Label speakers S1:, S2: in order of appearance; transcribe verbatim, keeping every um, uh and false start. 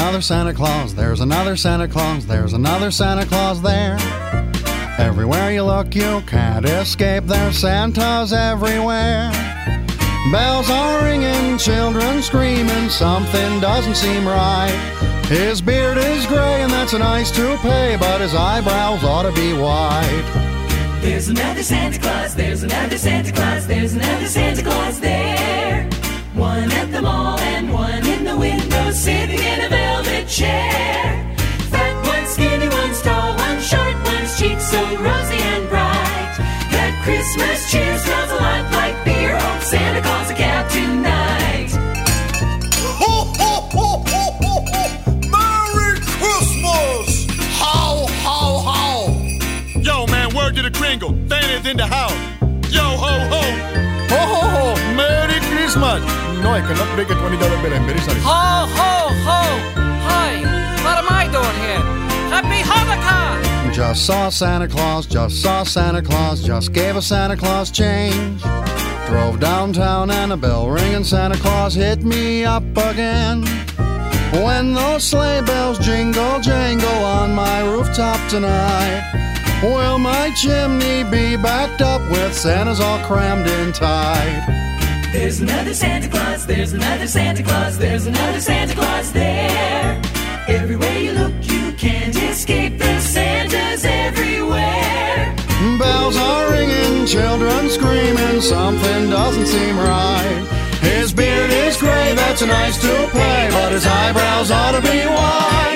S1: another Santa Claus, there's another Santa Claus, there's another Santa Claus there. Everywhere you look, you can't escape, there's Santas everywhere. Bells are ringing, children screaming, something doesn't seem right. His beard is gray and that's a nice toupee, but his eyebrows ought to be white.
S2: There's another Santa Claus, there's another Santa Claus, there's another Santa Claus there. One at the mall and one in the window, sitting in a velvet chair. Fat one, skinny, one's tall, one's short, one's cheeks so rosy and bright. That Christmas cheer smells a lot like beer. Hope Santa Claus a cab tonight.
S3: Ho, ho, ho, ho, ho, ho! Merry Christmas! How, how, how!
S4: Yo, man, word to the Kringle. Santa's in the house. Yo, ho, ho!
S3: Ho, ho, ho! Merry Christmas! No, I cannot break a twenty dollar bill. I'm very sorry.
S5: Ho, ho, ho! Hi, what am I doing here? Happy Hanukkah!
S1: Just saw Santa Claus, just saw Santa Claus, just gave a Santa Claus change. Drove downtown and a bell ringing, Santa Claus hit me up again. When those sleigh bells jingle, jangle on my rooftop tonight, will my chimney be backed up with Santas all crammed in tight?
S2: There's another Santa Claus, there's another Santa Claus, there's another Santa Claus there. Everywhere you look, you can't escape, there's Santas everywhere.
S1: Bells are ringing, children screaming, something doesn't seem right. His beard is gray, that's a nice toupee, but his eyebrows ought to be white.